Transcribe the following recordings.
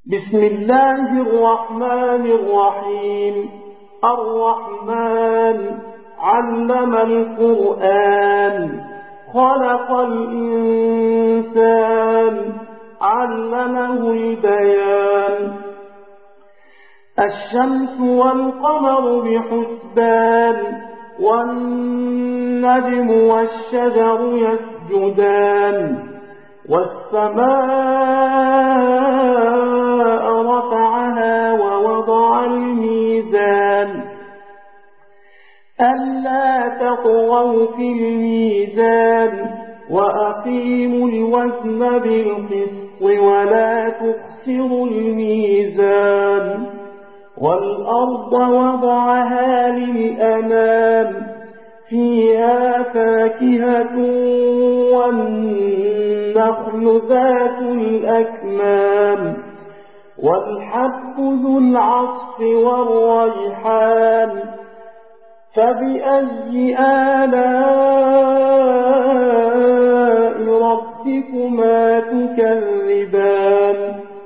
بسم الله الرحمن الرحيم. الرحمن علم القرآن خلق الإنسان علمه البيان. الشمس والقمر بحسبان والنجم والشجر يسجدان والسماء رفعها ووضع الميزان ألا تطغوا في الميزان وأقيموا الوزن بالقسط ولا تخسروا الميزان. والأرض وضعها للأنام فيها فاكهة والنخل ذات الأكمام والحب ذو العصف والريحان. فبأي آلاء ربكما تكذبان؟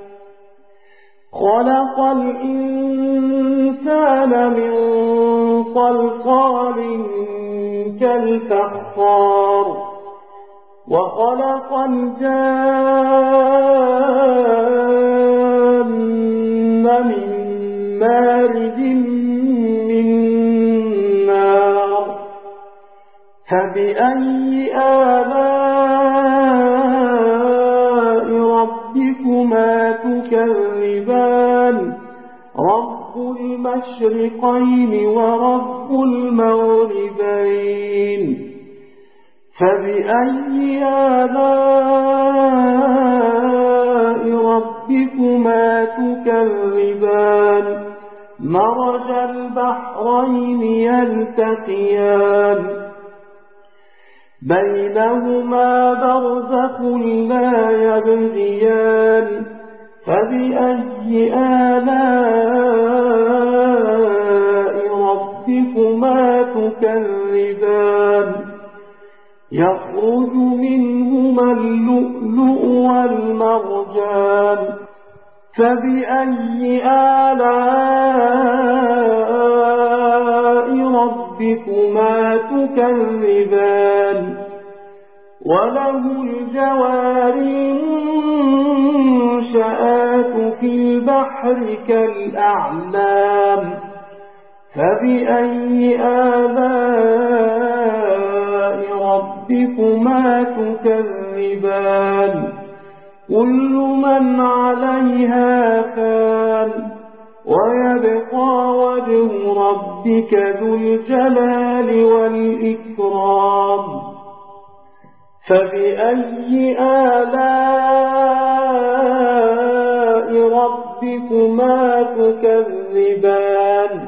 خلق الإنسان من صلصال كالفخار وخلق الجان من مارج من نار. فبأي آلاء ربكما تكذبان؟ رب المشرقين ورب المغربين. فبأي آلاء ربكما تكذبان؟ مرج البحرين يلتقيان بينهما برزخ لا يبغيان. فبأي آلاء ربكما تكذبان؟ يخرج منهما اللؤلؤ والمرجان. فبأي آلاء ربكما تكذبان؟ وله الجوار المنشآت في البحر كالأعلام. فبأي آلاء ربكما تكذبان؟ كل من عليها فان ويبقى وجه ربك ذو الجلال والإكرام. فبأي آلاء ربكما تكذبان؟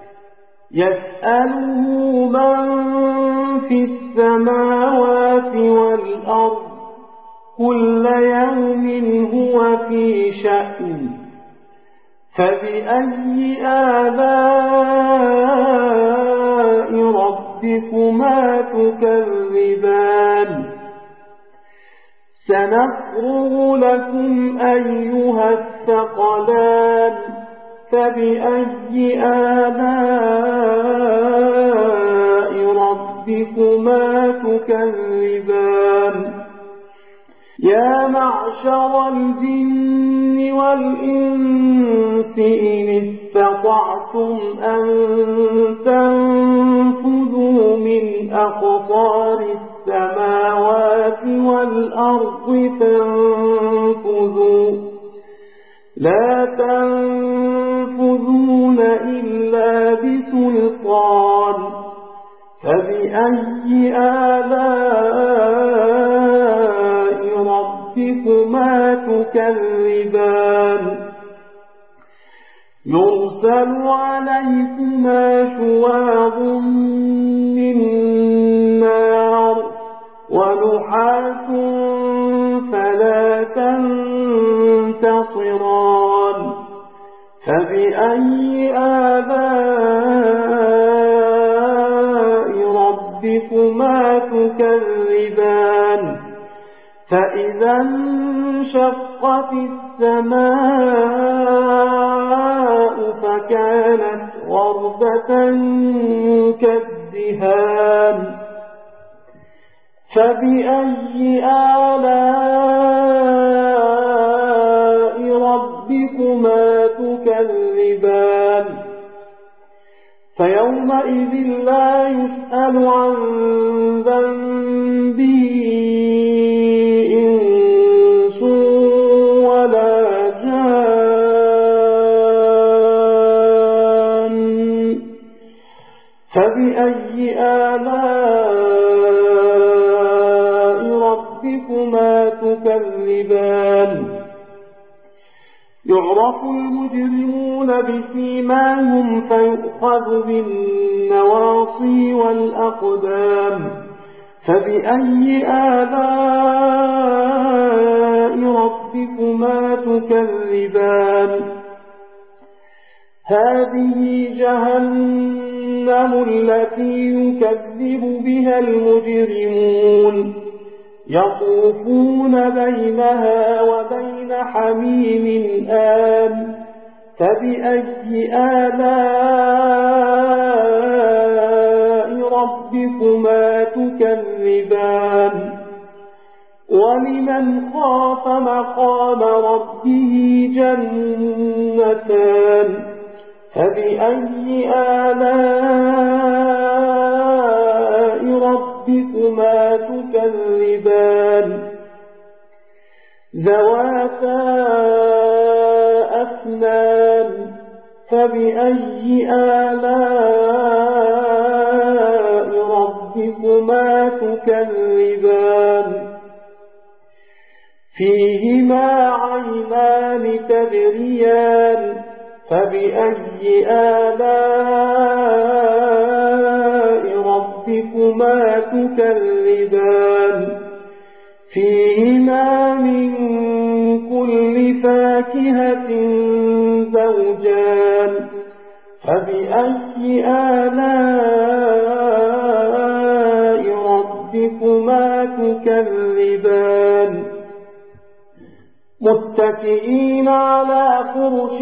يسأله من في السماوات والأرض كل يوم هو في شأن. فبأي آلاء ربكما تكذبان؟ سنفرغ لكم أيها الثقلان. فبأي آلاء ربكما تكذبان؟ يا معشر الجن والإنس إن استطعتم أن تنفذوا من أقطار السماوات والأرض تنفذوا لا تنفذون إلا بسلطان. فبأي آلاء ربكما تكذبان؟ يرسل عليكما شواظ من نار ونحاس فلا تنتصران. فبأي آلاء ربكما تكذبان؟ فإذا انشقت السماء فكانت وردة كالدهان فبأي آلاء ربكما تكذبان فيومئذ لا يسأل عن ذنبه إنس ولا جان فبأي آلاء ربكما تكذبان يعرف المجرمون بسيماهم فيؤخذ بالنواصي والأقدام فبأي آلاء ربكما تكذبان هذه جهنم التي يكذب بها المجرمون يطوفون بينها وبين حميم آن فبأي آلاء ربكما تكذبان ولمن خاف مقام ربه جنتان فبأي آلاء ربكما تكذبان ذواتا أفنان فبأي آلاء ربكما تكذبان فيهما عينان تجريان فبأي آلاء ربكما تكذبان فيهما من كل فاكهة زوجان فبأي آلاء ربكما تكذبان متكئين على فرش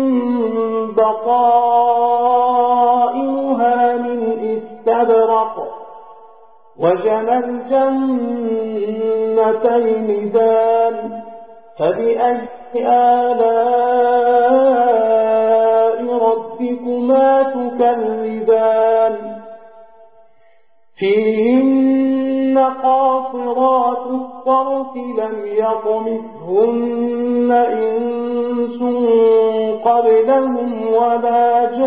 بطائنها من استبرق وجنى الجنتين دان فبأي آلاء ربكما تكذبان فيهن قاصرات الطرف لم يطمثهن إنس قبلهم ولا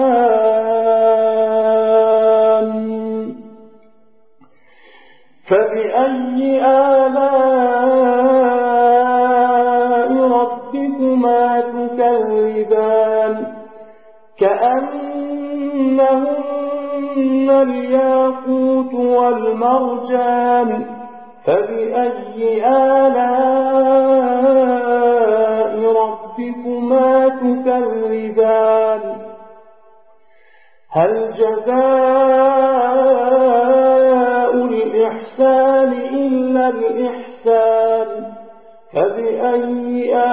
جان فبأي آلاء ربكما تكذبان كأنهن الياقوت والمرجان فبأي آلاء ربكما تكذبان هل جزاء الإحسان إلا الإحسان فبأي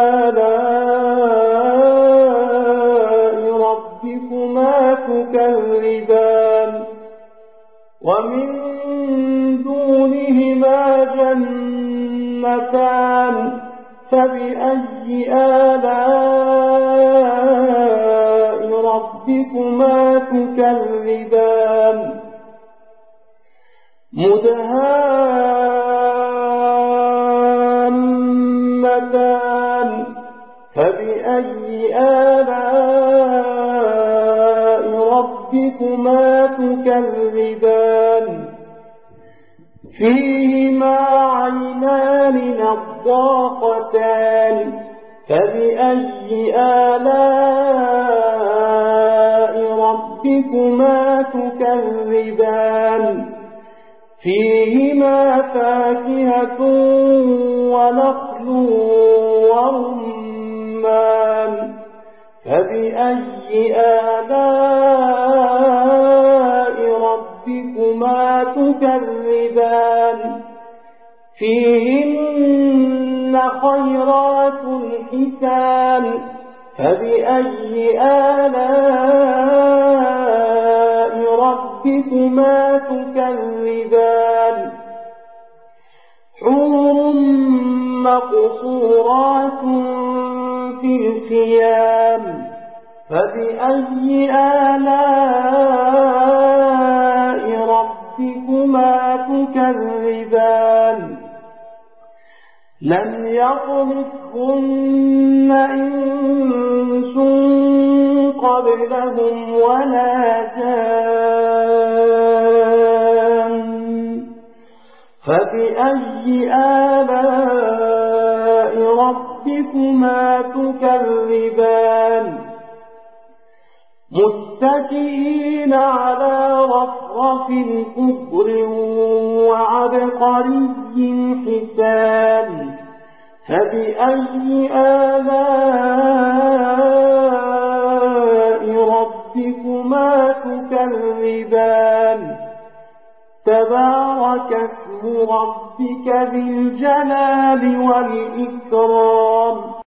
آلاء ربكما تكذبان ومن دونهما جنتان فبأي آلاء ربكما تكذبان مدهامتان فبأي آلاء ربكما تكذبان فيهما عينان نضاختان فبأي آلاء ربكما تكذبان فيهما فاكهة ونخل ورمان فبأي آلاء ربكما تكذبان فيهن خيرات مكان فبأي آلاء ربكما تكذبان حور مقصورات في الخيام فبأي آلاء ربكما تكذبان لم يطمثهن إنس قبلهم ولا جان فبأي آلاء ربكما تكذبان متكئين على رفرف خضر وعبقري حسان فبأي آلاء ربكما تكذبان تبارك اسم ربك ذي الجلال والإكرام